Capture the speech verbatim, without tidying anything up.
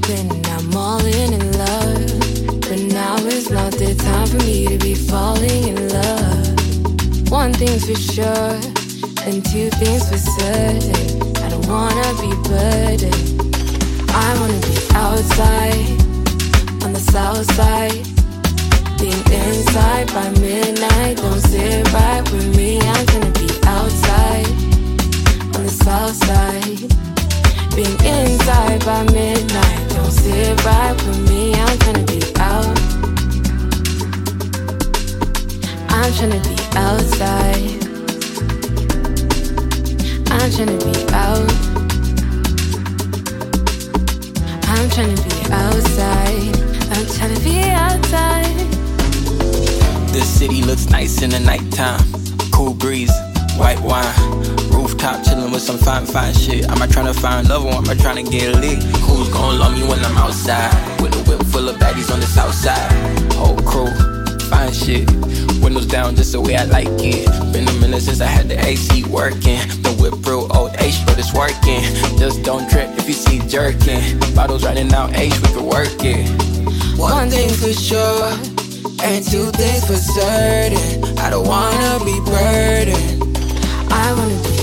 certain I'm all in in love. But now is not the time for me to be falling in love. One thing's for sure, and two things for certain. I don't wanna be burdened. I wanna be outside, on the south side. Being inside by midnight don't sit right with me. I'm gonna be outside, on the south side. Being inside by midnight don't sit right with me. I'm tryna be out. I'm tryna be outside. I'm tryna be out. I'm tryna be outside. I'm tryna be outside. The city looks nice in the nighttime. Cool breeze, white wine. Rooftop chillin' with some fine, fine shit. Am I tryna find love or am I tryna get lit? Who's gon' love me when I'm outside? With a whip full of baddies on the south side. Whole crew, fine shit. Windows down just the way I like it. Been a minute since I had the A C working. The whip real old H, but it's working. Just don't trip if you see jerking. Bottles running out H, we can work it. One thing for sure, and two things for certain. I don't wanna be burdened. I wanna be